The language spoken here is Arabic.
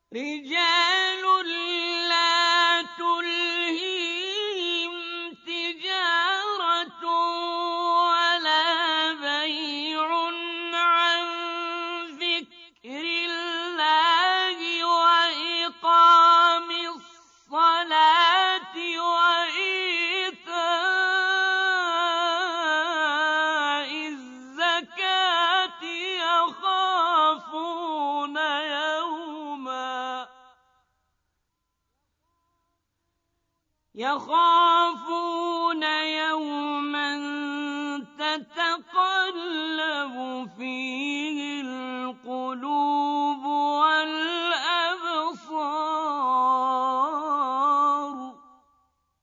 رِجَالٌ لَّا تُلْهِيهِمْ تِجَارَةٌ وَلَا بَيْعٌ عَن ذِكْرِ اللَّهِ وَإِقَامِ الصَّلَاةِ وَإِيتَاءِ الزَّكَاةِ يَخَافُونَ